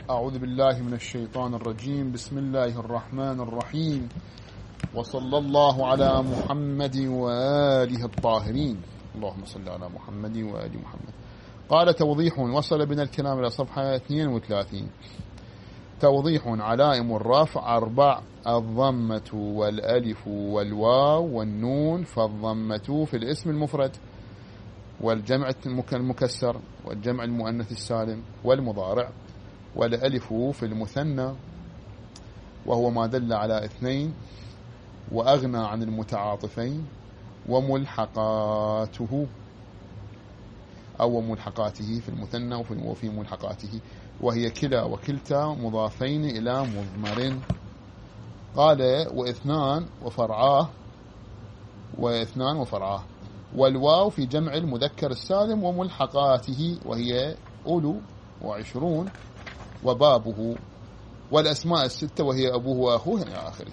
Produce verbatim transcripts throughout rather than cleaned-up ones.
أعوذ بالله من الشيطان الرجيم. بسم الله الرحمن الرحيم، وصلى الله على محمد وآله الطاهرين. اللهم صل على محمد وآل محمد. قال توضيح. وصل بنا الكلام إلى صفحة اثنين وثلاثين. توضيح. علائم الرفع أربع: الضمة والألف والواو والنون. فالضمة في الاسم المفرد والجمع المكسر والجمع المؤنث السالم والمضارع، والألف في المثنى وهو ما دل على اثنين وأغنى عن المتعاطفين، وملحقاته أو ملحقاته في المثنى وفي ملحقاته، وهي كلا وكلتا مضافين إلى مضمر. قال واثنان وفرعاه واثنان وفرعاه والواو في جمع المذكر السالم وملحقاته، وهي أولو وعشرون وبابه، والأسماء الستة وهي أبوه وأخوه إلى آخره.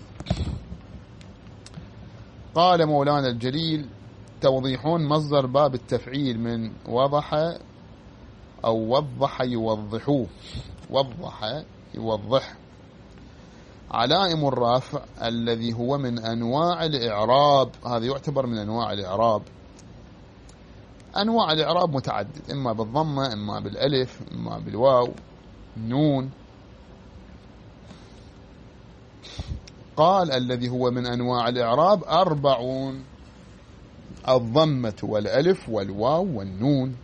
قال مولانا الجليل: توضيحون. مصدر باب التفعيل من وضح أو وضح يوضحوه، وضح يوضح. علائم الرافع الذي هو من أنواع الإعراب، هذا يعتبر من أنواع الإعراب. أنواع الإعراب متعدد، إما بالضمة، إما بالألف، إما بالواو، نون. قال الذي هو من أنواع الإعراب أربعون: الضمة والألف والواو والنون.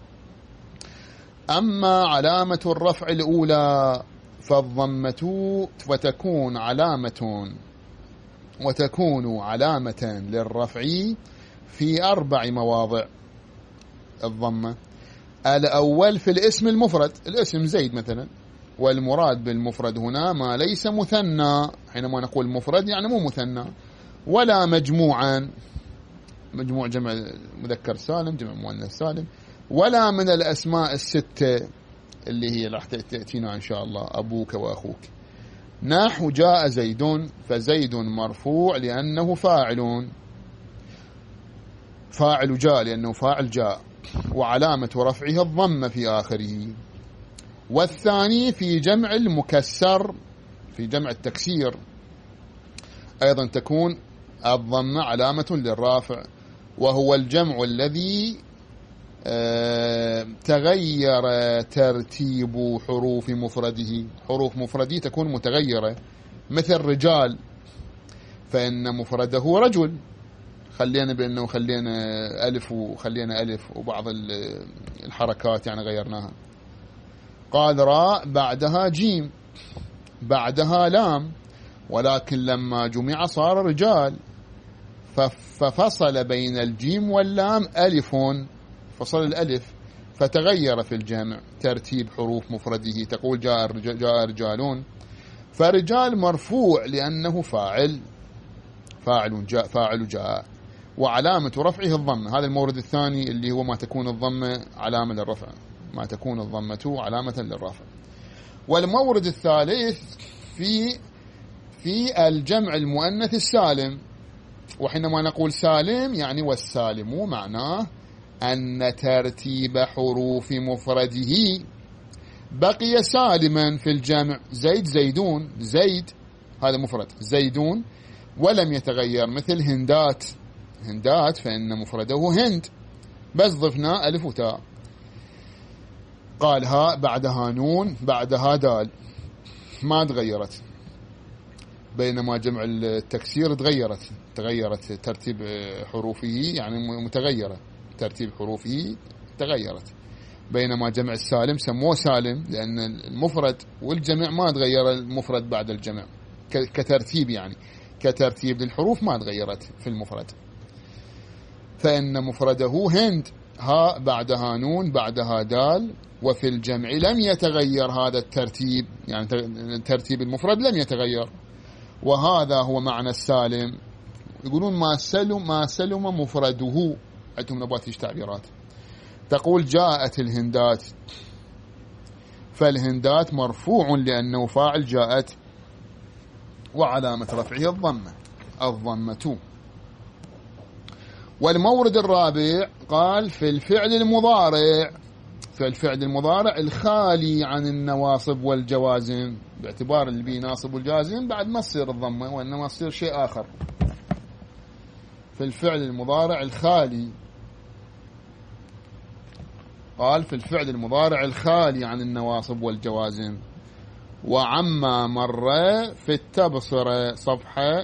أما علامة الرفع الأولى فالضمة، وتكون علامة وتكون علامة للرفع في أربع مواضع. الضمة الأول في الاسم المفرد، الاسم زيد مثلا، والمراد بالمفرد هنا ما ليس مثنى. حينما نقول مفرد يعني مو مثنى ولا مجموعا، مجموع جمع مذكر سالم، جمع مؤنث سالم، ولا من الأسماء الستة اللي هي راح تأتينا إن شاء الله، أبوك وأخوك. نحو جاء زيد، فزيد مرفوع لأنه فاعل، فاعل جاء لأنه فاعل جاء، وعلامة رفعه الضمة في آخره. والثاني في جمع المكسر، في جمع التكسير أيضا تكون الضمة علامة للرافع، وهو الجمع الذي تغير ترتيب حروف مفرده. حروف مفرده تكون متغيرة، مثل رجال فإن مفرده رجل، خلينا بأنه خلينا ألف وخلينا ألف، وبعض الحركات يعني غيرناها. قال راء بعدها جيم بعدها لام، ولكن لما جمع صار رجال، ففصل بين الجيم واللام ألف، فصل الألف، فتغير في الجمع ترتيب حروف مفرده. تقول جاء جاء رجالون، فرجال مرفوع لأنه فاعل، فاعل جاء فاعل جاء، وعلامة رفعه الضمة. هذا المورد الثاني اللي هو ما تكون الضمة علامة للرفع، ما تكون الضمة علامة للرفع. والمورد الثالث في في الجمع المؤنث السالم. وحينما نقول سالم يعني والسالم معناه أن ترتيب حروف مفرده بقي سالما في الجمع. زيد زيدون، زيد هذا مفرد، زيدون، ولم يتغير. مثل هندات، هندات فإن مفرده هند، بس ضفنا ألف وتاء. قال ها بعدها نون بعدها دال، ما تغيرت، بينما جمع التكسير تغيرت تغيرت ترتيب حروفه، يعني متغيرة، ترتيب حروفه تغيرت. بينما جمع السالم سموه سالم لأن المفرد والجمع ما تغير، المفرد بعد الجمع كترتيب، يعني كترتيب للحروف ما تغيرت في المفرد. فإن مفرده هند، ها بعدها نون بعدها دال، وفي الجمع لم يتغير هذا الترتيب، يعني ترتيب المفرد لم يتغير. وهذا هو معنى السالم. يقولون ما سلم ما سلم مفرده. عندهم نبات تعبيرات. تقول جاءت الهندات، فالهندات مرفوع لأنه فاعل جاءت، وعلامة رفعه الضمة الضمة. والمورد الرابع قال في الفعل المضارع، فالفعل المضارع الخالي عن النواصب والجوازم، باعتبار اللي بيه ناصب والجازم بعد ما تصير الضمة، وإنما تصير شيء آخر. في الفعل المضارع الخالي، قال في الفعل المضارع الخالي عن النواصب والجوازم. وعما مر في التبصرة صفحة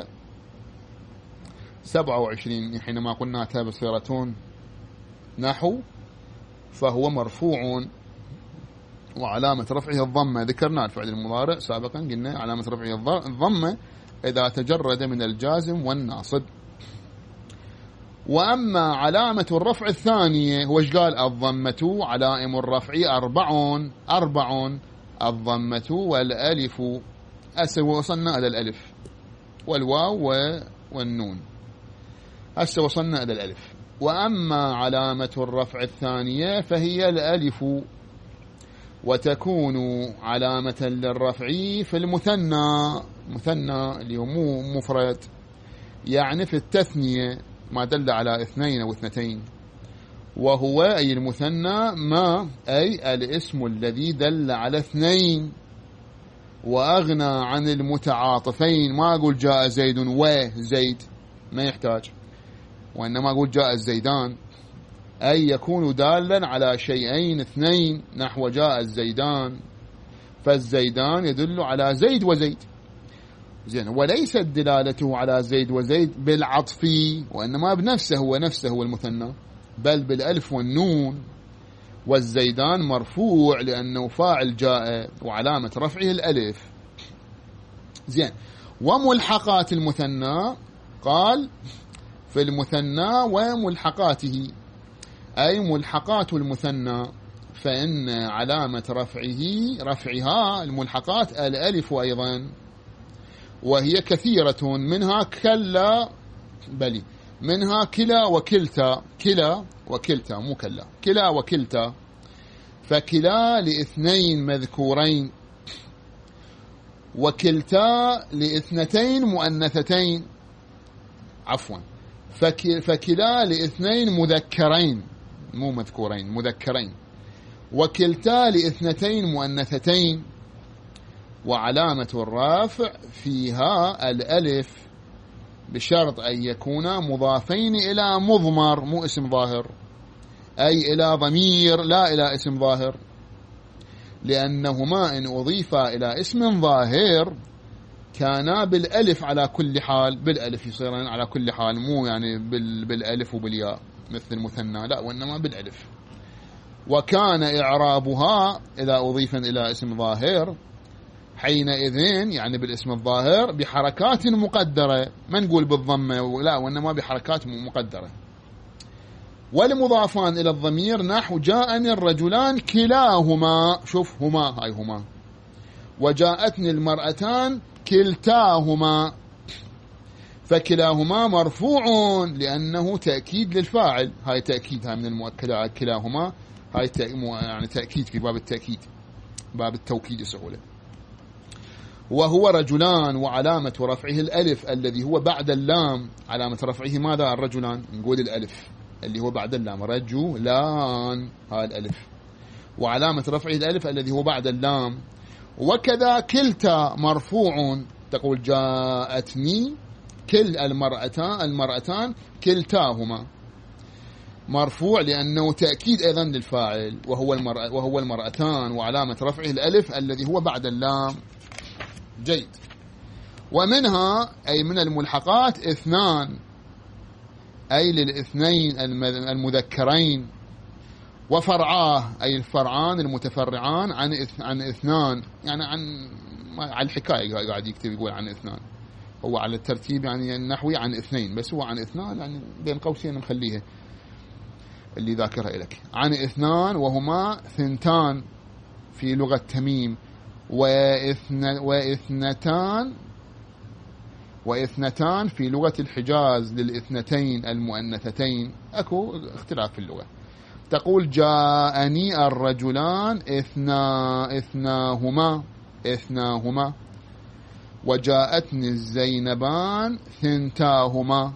سبعة وعشرين، حينما قلنا تبصرة نحو فهو مرفوع وعلامة رفعه الضمة. ذكرنا الفعل المضارع سابقا، قلنا علامة رفعه الضمة إذا تجرد من الجازم والناصب. وأما علامة الرفع الثانية هو إيش قال؟ الضمة. علائم الرفع أربعون أربعون الضمة والألف. هسه وصلنا إلى الألف والواو والنون، هسه وصلنا إلى الألف. وأما علامة الرفع الثانية فهي الألف، وتكون علامة للرفع في المثنى، مثنى اللي هو مو مفرد، يعني في التثنية ما دل على اثنين أو اثنتين، وهو أي المثنى ما أي الاسم الذي دل على اثنين وأغنى عن المتعاطفين. ما أقول جاء زيد وزيد، ما يحتاج، وإنما أقول جاء الزيدان، أي يكون دالا على شيئين اثنين، نحو جاء الزيدان، فالزيدان يدل على زيد وزيد. زين، وليست دلالته على زيد وزيد بالعطف، وإنما بنفسه هو نفسه هو المثنى، بل بالألف والنون. والزيدان مرفوع لأنه فاعل جاء وعلامة رفعه الألف. زين، وملحقات المثنى قال في المثنى وملحقاته، أي ملحقات المثنى، فإن علامة رفعه رفعها الملحقات الألف أيضا، وهي كثيرة، منها كلا بلي منها كلا وكلتا، كلا وكلتا مو كلا، كلا وكلتا. فكلا لإثنين مذكورين، وكلتا لإثنتين مؤنثتين، عفوا فكلا لإثنين مذكرين مو مذكورين، مذكرين، وكلتا لإثنتين مؤنثتين. وعلامة الرافع فيها الألف بشرط أن يكونا مضافين إلى مضمر مو اسم ظاهر، أي إلى ضمير لا إلى اسم ظاهر، لأنهما إن أضيفا إلى اسم ظاهر كانا بالألف على كل حال، بالألف يصيران على كل حال، مو يعني بالألف وبالياء مثل المثنى، لا، وإنما بالألف. وكان إعرابها إذا أضيفا إلى اسم ظاهر حينئذ يعني بالاسم الظاهر بحركات مقدرة، ما نقول بالضمة لا، وإنما بحركات مقدرة. والمضافان إلى الضمير نحو جاءني الرجلان كلاهما، شوف هما هاي هما، وجاءتني المرأتان كلتاهما، فكلاهما مرفوع لأنه تأكيد للفاعل، هاي تأكيد، هاي من المؤكدات كلاهما، هاي يعني تأكيد في باب التأكيد، باب التوكيد سهولة. وهو رجلان، وعلامة رفعه الألف الذي هو بعد اللام، علامة رفعه ماذا؟ الرجلان، نقول الألف اللي هو بعد اللام، رجلان، هاي الألف، وعلامة رفعه الألف الذي هو بعد اللام. وكذا كلتا مرفوع، تقول جاءتني كل المرأتان المرأتان كلتاهما، مرفوع لأنه تأكيد أيضا للفاعل وهو المرأة وهو المرأتان، وعلامة رفعه الألف الذي هو بعد اللام. جيد. ومنها أي من الملحقات اثنان، أي للاثنين المذكرين، وفرعاه أي الفرعان المتفرعان عن عن اثنان، يعني عن على الحكاية قاعد يكتب يقول عن اثنان، هو على الترتيب يعني النحوي عن اثنين، بس هو عن اثنان يعني بين قوسين مخليها اللي ذاكرها لك، عن اثنان وهما ثنتان في لغة تميم، واثن واثنتان واثنتان في لغة الحجاز للاثنتين المؤنثتين، اكو اختلاف في اللغة. تقول جاءني الرجلان اثنا اثناهما اثناهما، وجاءتني الزينبان ثنتاهما،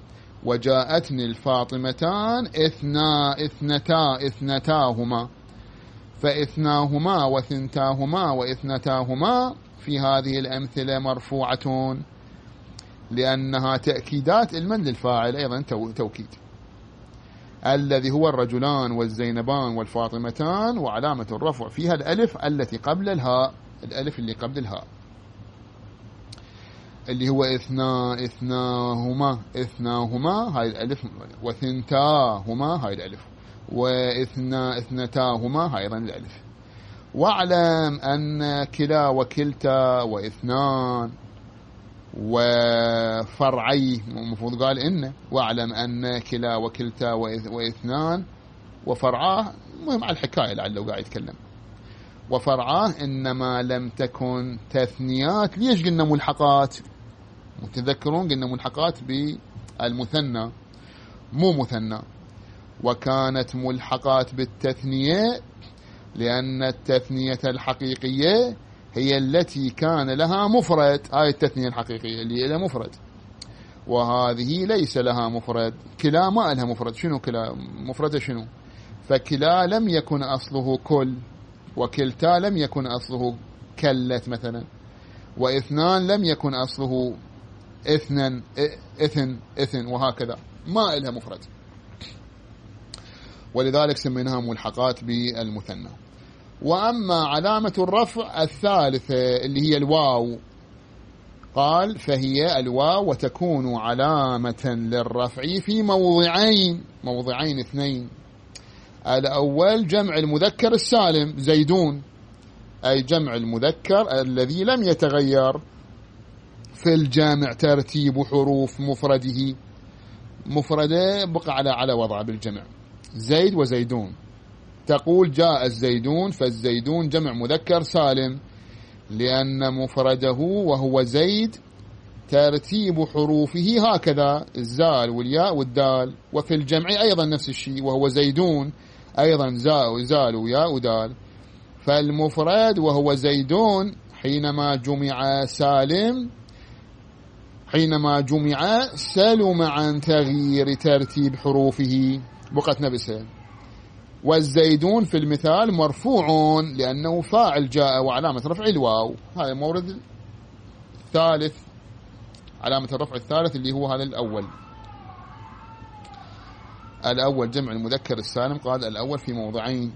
وجاءتني الفاطمتان اثنا اثنتا اثنتاهما. فإثناهما وثنتاهما وإثنتاهما في هذه الأمثلة مرفوعة لأنها تأكيدات المن للفاعل أيضا توكيد، الذي هو الرجلان والزينبان والفاطمتان، وعلامة الرفع فيها الألف التي قبل الهاء، الألف اللي قبل الهاء اللي هو إثنا إثناهما إثناهما هاي الألف، وثنتاهما هاي الألف، وإثنا إثنتاهما هاي أيضا الألف. واعلم أن كلا وكلتا وإثنان وفرعي، المفروض قال إن، واعلم أن كلا وكلتا وإثنان وفرعاه، مهم على الحكاية لعله قاعد يتكلم، وفرعاه إنما لم تكن تثنيات. ليش قلنا ملحقات؟ متذكرون قلنا ملحقات بالمثنى مو مثنى، وكانت ملحقات بالتثنية لأن التثنية الحقيقية هي التي كان لها مفرد. هاي التثنية الحقيقية اللي لها مفرد، وهذه ليس لها مفرد. كلا ما لها مفرد. شنو كلا مفردة؟ شنو؟ فكلا لم يكن أصله كل، وكلتا لم يكن أصله كلت مثلا، واثنان لم يكن أصله اثنن اثن اثن، وهكذا ما لها مفرد، ولذلك سميناها ملحقات بالمثنى. وأما علامة الرفع الثالثة اللي هي الواو، قال فهي الواو وتكون علامة للرفع في موضعين، موضعين اثنين. الأول جمع المذكر السالم زيدون، أي جمع المذكر الذي لم يتغير في الجامع ترتيب حروف مفرده، مفرده بقى على على وضع بالجمع، زيد وزيدون. تقول جاء الزيدون، فالزيدون جمع مذكر سالم لأن مفرده وهو زيد ترتيب حروفه هكذا، الزال والياء والدال، وفي الجمع أيضا نفس الشيء وهو زيدون أيضا زاء وزال وياء ودال. فالمفرد وهو زيدون حينما جمع سالم، حينما جمع سلم عن تغيير ترتيب حروفه، بقت نفسها. والزيدون في المثال مرفوع لأنه فاعل جاء وعلامة رفع الواو. هذا المورد الثالث، علامة الرفع الثالث اللي هو هذا الأول. الأول جمع المذكر السالم، قال الأول في موضعين،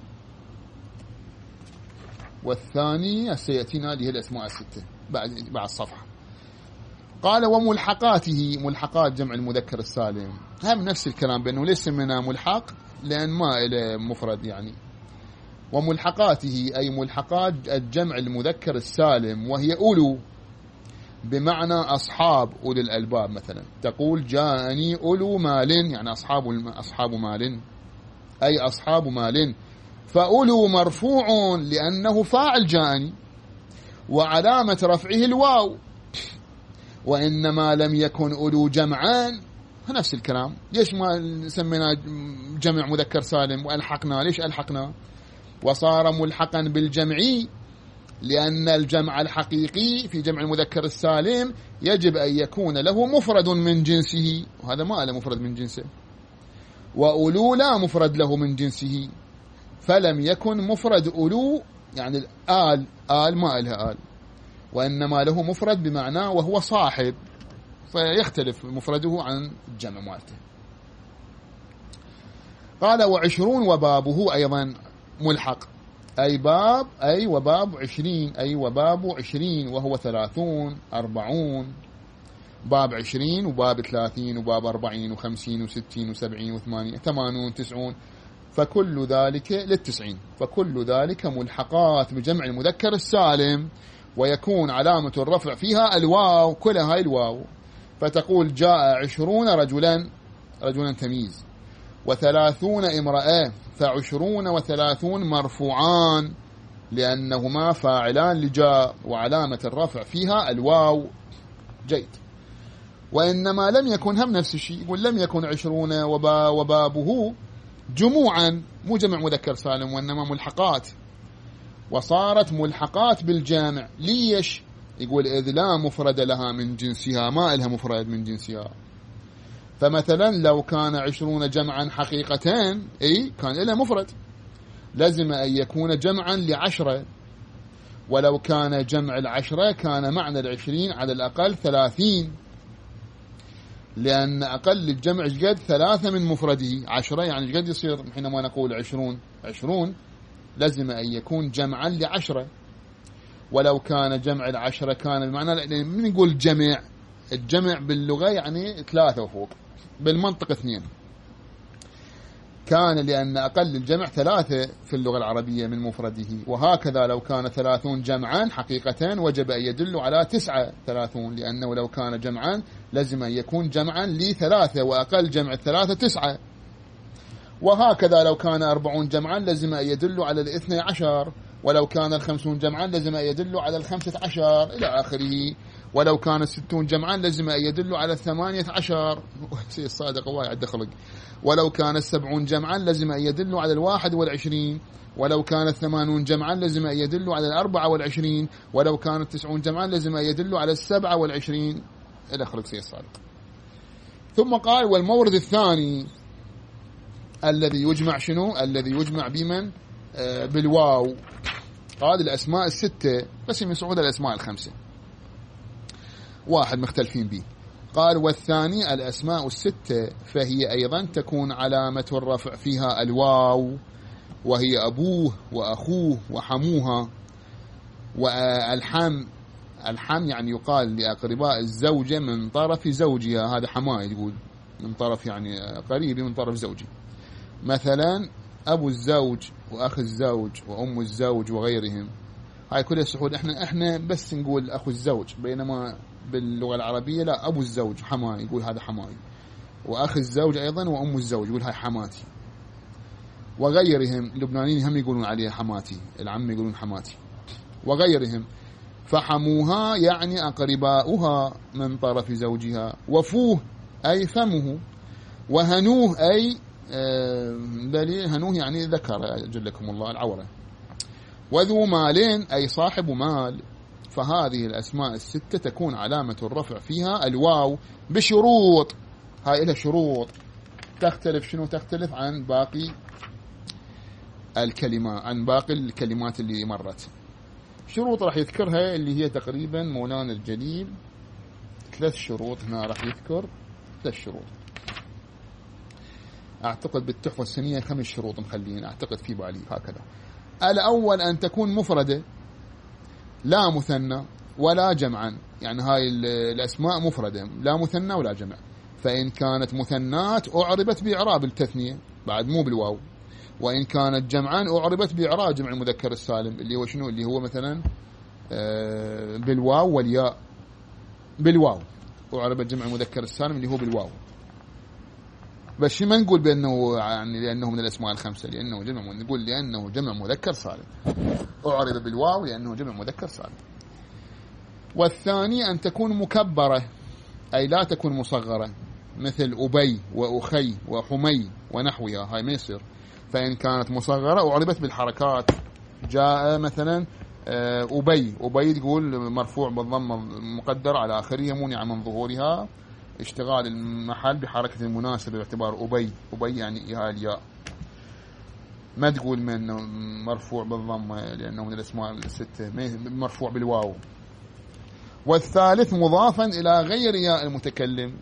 والثاني سيأتينا اللي هي الأسماء الستة بعد بعد الصفحة. قال وملحقاته، ملحقات جمع المذكر السالم هم نفس الكلام، بأنه ليس منها ملحق لأن ما إلى مفرد يعني. وملحقاته أي ملحقات الجمع المذكر السالم، وهي أولو بمعنى أصحاب، أولي الألباب مثلا. تقول جاءني أولو مال، يعني أصحاب أصحاب مال، أي أصحاب مال. فأولو مرفوع لأنه فاعل جاءني وعلامة رفعه الواو، وإنما لم يكن أولو جمعان، نفس الكلام. ليش ما سمينا جمع مذكر سالم وألحقنا؟ ليش ألحقنا؟ وصار ملحقا بالجمعي لأن الجمع الحقيقي في جمع المذكر السالم يجب أن يكون له مفرد من جنسه، وهذا ما له مفرد من جنسه، وأولو لا مفرد له من جنسه، فلم يكن مفرد أولو يعني الآل، آل ما لها آل، وإنما له مفرد بمعناه وهو صاحب، فيختلف مفرده عن الجمع مالته. قال وعشرون وبابه أيضا ملحق، أي باب أي وباب عشرين، أي وباب عشرين، وهو ثلاثون أربعون، باب عشرين وباب ثلاثين وباب أربعين وخمسين وستين وسبعين وثمانين ثمانون تسعون، فكل ذلك للتسعين، فكل ذلك ملحقات بجمع المذكر السالم، ويكون علامة الرفع فيها الواو، كلها هاي الواو. فتقول جاء عشرون رجلا، رجلا تمييز، وثلاثون امرأة، فعشرون وثلاثون مرفوعان لأنهما فاعلان لجاء وعلامة الرفع فيها الواو. جيد. وإنما لم يكن هم نفس الشيء، يقول لم يكن عشرون وبا وبابه جموعا، مو جمع مذكر سالم، وإنما ملحقات، وصارت ملحقات بالجامع. ليش؟ يقول إذ لا مفرد لها من جنسها، ما لها مفرد من جنسها. فمثلا لو كان عشرون جمعا حقيقتين، أي كان لها مفرد، لزم أن يكون جمعا لعشرة، ولو كان جمع العشرة كان معنى العشرين على الأقل ثلاثين، لأن أقل الجمع قد ثلاثة من مفرده. عشرة يعني قد يصير حينما نقول عشرون عشرون لازم أن يكون جمعا لعشرة، ولو كان جمع العشرة كان بمعنى من نقول جمع، الجمع باللغة يعني ثلاثة وفوق، بالمنطق اثنين، كان لأن أقل الجمع ثلاثة في اللغة العربية من مفرده. وهكذا لو كان ثلاثون جمعا حقيقة وجب أن يدل على تسعة ثلاثون، لأنه لو كان جمعا لازم أن يكون جمعا لثلاثة، وأقل جمع الثلاثة تسعة. وهكذا لو كان أربعون جمعا لازم أن يدل على الاثنى عشر، ولو كان الخمسون جمعا لازم أن يدل على الخمسة عشر إلى آخره، ولو كان الستون جمعا لازم أن يدل على الثمانية عشر. سي الصادق واي عد خلق. ولو كان السبعون جمعا لازم أن يدل على الواحد والعشرين، ولو كان الثمانون جمعا لازم أن يدل على الأربعة والعشرين، ولو كان التسعون جمعا لازم أن يدل على السبعة والعشرين إلى خلق سي الصادق. ثم قال والمورد الثاني الذي يجمع شنو؟ الذي يجمع بمن؟ آه بالواو. قال الأسماء الستة، بس من صعود الأسماء الخمسة واحد مختلفين به. قال والثاني الأسماء الستة فهي أيضا تكون علامة الرفع فيها الواو، وهي أبوه وأخوه وحموها. والحم، الحم يعني يقال لأقرباء الزوجة من طرف زوجها، هذا حماي يقول من طرف يعني قريبي من طرف زوجي، مثلا أبو الزوج وأخ الزوج وأم الزوج وغيرهم. هاي كلها سحود. احنا احنا بس نقول أخو الزوج، بينما باللغة العربية لا، أبو الزوج حماي يقول هذا حماي، وأخ الزوج أيضا وأم الزوج يقول هاي حماتي، وغيرهم. اللبنانيين هم يقولون عليها حماتي، العم يقولون حماتي وغيرهم. فحموها يعني أقرباؤها من طرف زوجها، وفوه أي فمه، وهنوه أي دليل هنوه يعني ذكر جلكم الله العورة، وذو مالين أي صاحب مال. فهذه الأسماء الستة تكون علامة الرفع فيها الواو بشروط. هاي لها شروط تختلف، شنو تختلف عن باقي الكلمة، عن باقي الكلمات اللي مرت. شروط راح يذكرها اللي هي تقريبا مولانا الجليل ثلاث شروط هنا راح يذكر، ثلاث شروط أعتقد بالتحفة السنية خمس شروط مخلين أعتقد في بالي هكذا. الأول أن تكون مفردة لا مثنى ولا جمعا، يعني هاي الأسماء مفردة لا مثنى ولا جمع. فإن كانت مثنات أعربت بإعراب التثنية بعد مو بالواو، وإن كانت جمعا أعربت بإعراب جمع المذكر السالم اللي هو شنو؟ اللي هو مثلا بالواو والياء. بالواو أعربت جمع المذكر السالم اللي هو بالواو، بس ما نقول بأنه يعني لأنه من الأسماء الخمسة، لأنه جمع، نقول لأنه جمع مذكر سالم أعرب بالواو لأنه جمع مذكر سالم. والثاني أن تكون مكبرة أي لا تكون مصغرة، مثل أبي وأخي وحمي ونحوها، هاي ما يصير. فإن كانت مصغرة أعربت بالحركات. جاء مثلا أبي، أبي تقول مرفوع بالضمة مقدر على آخره منع من ظهورها اشتغال المحل بحركة المناسبة باعتبار أبي. أبي يعني هاي الياء، ما تقول من مرفوع بالضمة لأنه من الأسماء الستة، مرفوع بالواو. والثالث مضافا إلى غير ياء المتكلم،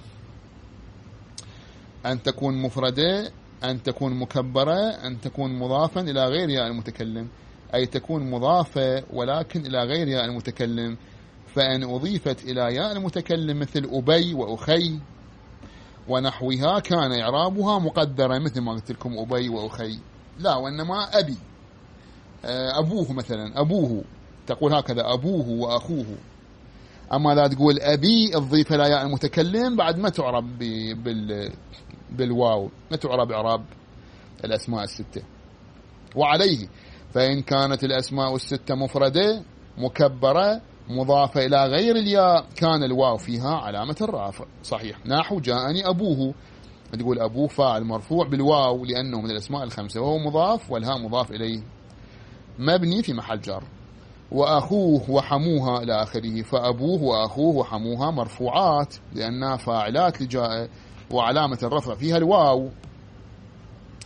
أن تكون مفردة، أن تكون مكبرة، أن تكون مضافا إلى غير ياء المتكلم، أي تكون مضافة ولكن إلى غير ياء المتكلم. فإن أضيفت إلى ياء المتكلم مثل أبي وأخي ونحوها كان إعرابها مقدرة، مثل ما قلت لكم أبي وأخي لا، وإنما أبي أبوه مثلا، أبوه تقول هكذا أبوه وأخوه. أما لا تقول أبي تضيف إلى ياء المتكلم بعد ما تعرب بال بالواو، ما تعرب إعراب الأسماء الستة. وعليه فإن كانت الأسماء الستة مفردة مكبرة مضافة إلى غير الياء كان الواو فيها علامة الرفع. صحيح. نحو جاءني أبوه، تقول أبوه فاعل مرفوع بالواو لأنه من الأسماء الخمسة، وهو مضاف والهاء مضاف إليه مبني في محل جر. وأخوه وحموها إلى آخره، فأبوه وأخوه وحموها مرفوعات لأنها فاعلات لجاء وعلامة الرفع فيها الواو.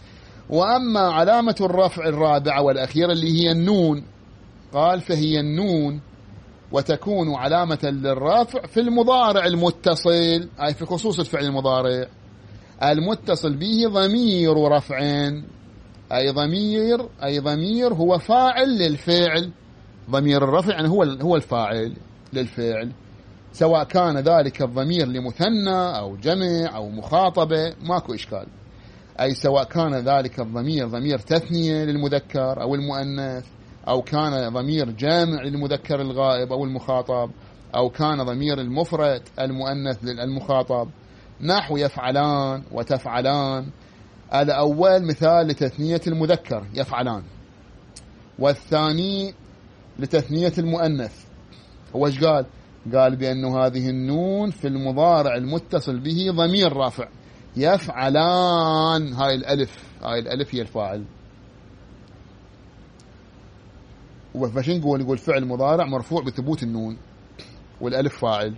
وأما علامة الرفع الرابعة والأخيرة اللي هي النون، قال فهي النون وتكون علامة للرفع في المضارع المتصل، أي في خصوص الفعل المضارع المتصل به ضمير رفع، أي ضمير أي ضمير هو فاعل للفعل. ضمير الرفع يعني هو هو الفاعل للفعل، سواء كان ذلك الضمير لمثنى أو جمع أو مخاطبة، ماكو إشكال. أي سواء كان ذلك الضمير ضمير تثنية للمذكر أو المؤنث، أو كان ضمير جامع للمذكر الغائب أو المخاطب، أو كان ضمير المفرد المؤنث للمخاطب، نحو يفعلان وتفعلان. الأول مثال لتثنية المذكر يفعلان، والثاني لتثنية المؤنث. هو ايش قال؟ قال بأنه هذه النون في المضارع المتصل به ضمير رافع يفعلان، هاي الألف هاي الألف هي الفاعل. وفاش نقول نقول فعل مضارع مرفوع بثبوت النون والألف فاعل.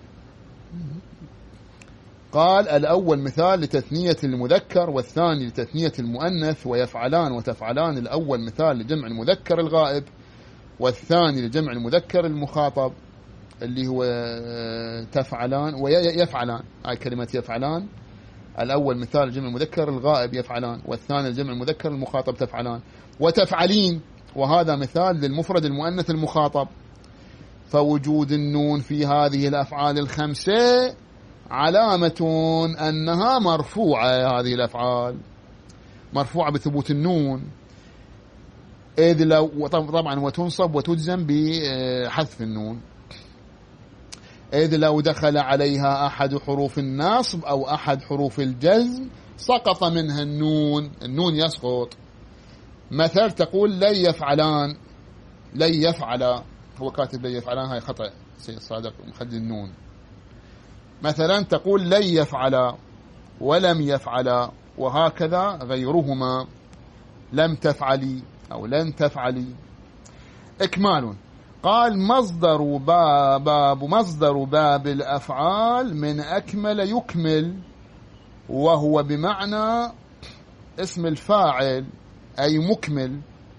قال الأول مثال لتثنية المذكر، والثاني لتثنية المؤنث. ويفعلان وتفعلان، الأول مثال لجمع المذكر الغائب، والثاني لجمع المذكر المخاطب اللي هو تفعلان ويفعلان. هاي كلمة يفعلان، الأول مثال لجمع المذكر الغائب يفعلان، والثاني لجمع المذكر المخاطب تفعلان. وتفعلين، وهذا مثال للمفرد المؤنث المخاطب. فوجود النون في هذه الأفعال الخمسة علامة أنها مرفوعة، هذه الأفعال مرفوعة بثبوت النون، إذ لو طبعا وتنصب وتجزم بحذف النون، إذ لو دخل عليها أحد حروف النصب أو أحد حروف الجزم سقط منها النون، النون يسقط. مثل تقول لن يفعلان، لن يفعل، هو كاتب لن يفعلان، هاي خطأ سيد صادق مخلي النون. مثلا تقول لن يفعل ولم يفعل، وهكذا غيرهما، لم تفعلي أو لن تفعلي. إكمال، قال مصدر باب مصدر باب الأفعال من أكمل يكمل، وهو بمعنى اسم الفاعل أي مكمل.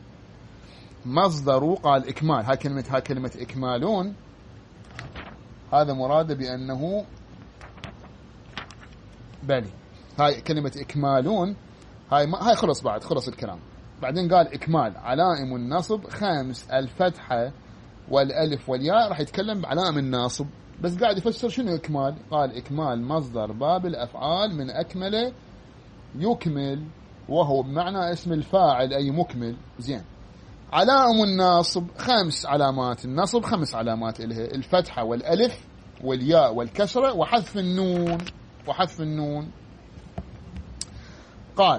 مصدر قال إكمال، هاي كلمة هاي كلمة إكمالون، هذا مراد بأنه بلي. هاي كلمة إكمالون، هاي ما هاي خلص بعد خلص الكلام. بعدين قال إكمال علائم النصب خامس، الفتحة والألف والياء. راح يتكلم بعلائم الناصب، بس قاعد يفسر شنو إكمال. قال إكمال مصدر باب الأفعال من أكمل يكمل، وهو بمعنى اسم الفاعل أي مكمل. زين، علائم الناصب خمس علامات، النصب خمس علامات إلها: الفتحة والألف والياء والكسرة وحذف النون وحذف النون. قال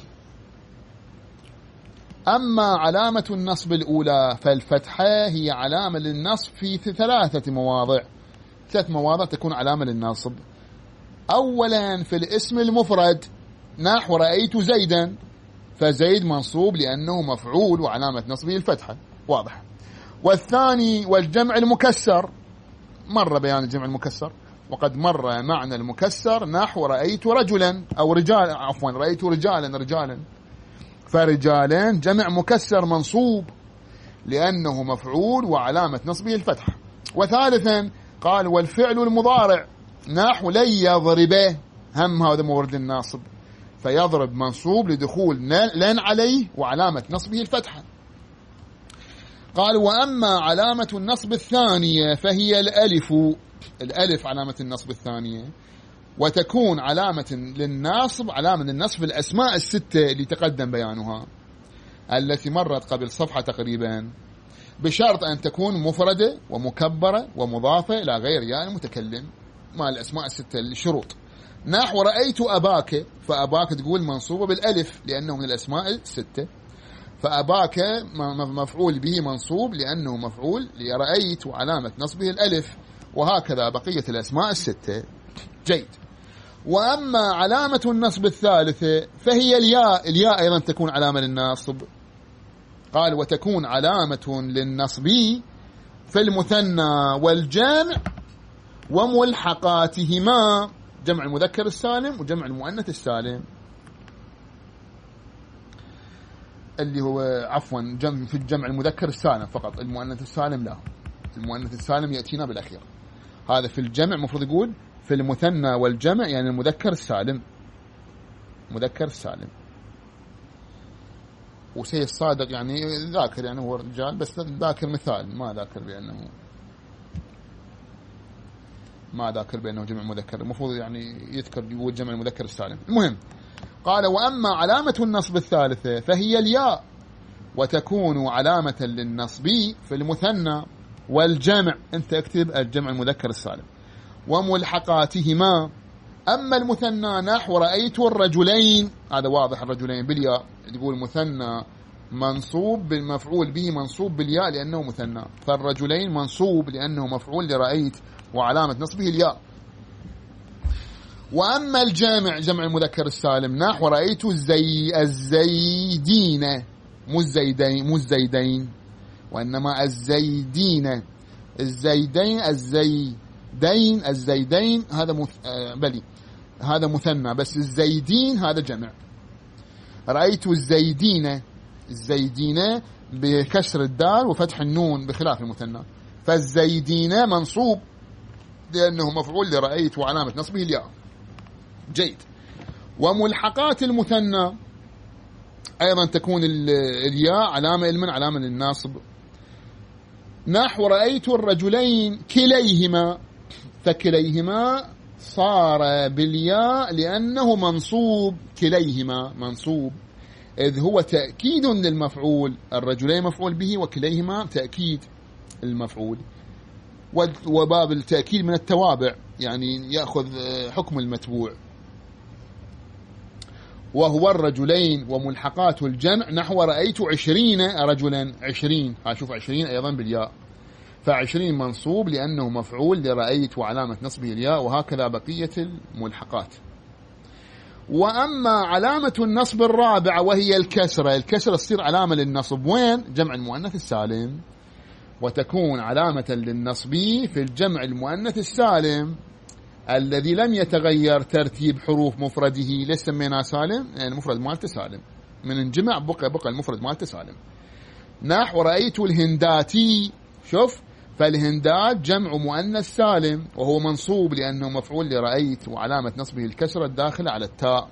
أما علامة النصب الأولى فالفتحة هي علامة للنصب في ثلاثة مواضع، ثلاث مواضع تكون علامة للنصب. أولا في الاسم المفرد، نحو رأيت زيدا، فزيد منصوب لأنه مفعول وعلامة نصبه الفتحة، واضح. والثاني والجمع المكسر، مر بيان الجمع المكسر وقد مر معنى المكسر، نحو رأيت رجلا أو رجال، عفوا رأيت رجالا رجالا، فرجالين جمع مكسر منصوب لأنه مفعول وعلامة نصبه الفتحة. وثالثا قال والفعل المضارع، نحو لن يضربه، هم هذا مورد الناصب، فيضرب منصوب لدخول لن عليه وعلامة نصبه الفتحة. قال وأما علامة النصب الثانية فهي الألف، الألف علامة النصب الثانية، وتكون علامة للنصب علامة للنصب الأسماء الستة اللي تقدم بيانها التي مرت قبل صفحة تقريبا، بشرط أن تكون مفردة ومكبرة ومضافة إلى غير ياء المتكلم، مع الأسماء الستة الشروط. نحو رأيت أباك، فأباك تقول منصوبة بالألف لأنه من الأسماء الستة، فأباك مفعول به منصوب لأنه مفعول لرأيت وعلامة نصبه الألف، وهكذا بقية الأسماء الستة. جيد. وأما علامة النصب الثالثة فهي الياء، الياء أيضا تكون علامة للنصب. قال وتكون علامة للنصب في المثنى والجمع وملحقاتهما، جمع المذكر السالم وجمع المؤنث السالم. اللي هو عفوا جمع في الجمع المذكر السالم فقط، المؤنث السالم لا، المؤنث السالم يأتينا بالأخير. هذا في الجمع مفروض يقول في المثنى والجمع يعني المذكر السالم، مذكر السالم. وسيد الصادق يعني ذاكر، يعني هو رجال بس ذاكر مثال، ما ذاكر بأنه ما ذاكر بأنه جمع مذكر، المفروض يعني يذكر يقول جمع المذكر السالم. المهم قال وأما علامة النصب الثالثة فهي الياء، وتكون علامة للنصب في المثنى والجمع، انت اكتب الجمع المذكر السالم وملحقاتهما. أما المثنى نحو رأيت الرجلين، هذا واضح الرجلين بالياء، تقول مثنى منصوب بالمفعول به منصوب بالياء لأنه مثنى، فالرجلين منصوب لأنه مفعول لرأيت وعلامة نصبه الياء. وأما الجامع جمع المذكر السالم نحو رأيت الزي الزيدين، مو الزيدين مو الزيدين وإنما الزيدين، الزيدين الزيدين الزيدين هذا مث... آه بلي هذا مثنى، بس الزيدين هذا جمع. رأيت الزيدين، الزيدين بكسر الدال وفتح النون بخلاف المثنى، فالزيدين منصوب لأنه مفعول لرأيت وعلامة نصبه الياء. جيد. وملحقات المثنى أيضا تكون الياء علامة من علامة للناصب، نحو رأيت الرجلين كليهما، فكليهما صار بالياء لأنه منصوب، كليهما منصوب إذ هو تأكيد للمفعول، الرجلين مفعول به وكليهما تأكيد المفعول، وباب التأكيد من التوابع يعني يأخذ حكم المتبوع. وهو الرجلين وملحقات الجمع نحو رأيت عشرين رجلا، عشرين هشوف عشرين أيضا بالياء، فعشرين منصوب لأنه مفعول لرأيت وعلامة نصبه الياء، وهكذا بقية الملحقات. وأما علامة النصب الرابعة وهي الكسرة، الكسرة تصير علامة للنصب وين؟ جمع المؤنث السالم، وتكون علامة للنصب في الجمع المؤنث السالم الذي لم يتغير ترتيب حروف مفرده، ليش سميناه سالم؟ يعني المفرد مالته سالم، من انجمع بقى بقى المفرد مالته سالم. نحو رأيت الهنداتي، شوف فالهندات جمع مؤنث سالم وهو منصوب لأنه مفعول لرأيت وعلامة نصبه الكسرة الداخلة على التاء.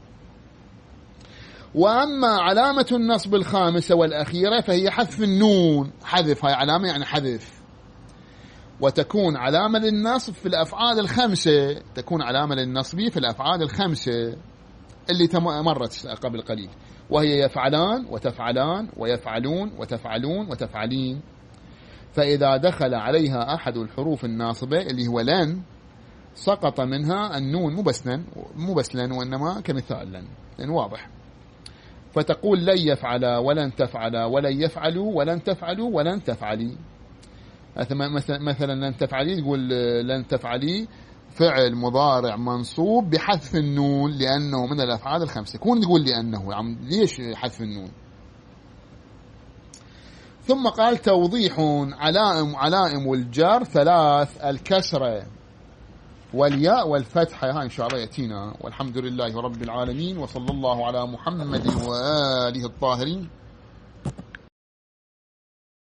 وأما علامة النصب الخامسة والأخيرة فهي حذف النون، حذف هاي علامة يعني حذف، وتكون علامة للنصب في الأفعال الخمسة، تكون علامة للنصب في الأفعال الخمسة اللي مرت قبل قليل، وهي يفعلان وتفعلان ويفعلون وتفعلون وتفعلين. فإذا دخل عليها أحد الحروف الناصبة اللي هو لن سقط منها النون، مو بس لن مو بس لن وإنما كمثال لن، لأن واضح. فتقول لن يفعل ولن تفعل ولن يفعلوا ولن تفعلوا ولن تفعلي. مثلا لن تفعلي تقول لن تفعلي فعل مضارع منصوب بحذف النون لأنه من الأفعال الخمسة. كون تقول لأنه عم ليش حذف النون؟ ثم قال توضيح علائم علائم الجر ثلاث، الكسرة والياء والفتحة، ها إن شاء الله يأتينا. والحمد لله رب العالمين، وصلى الله على محمد وآله الطاهرين.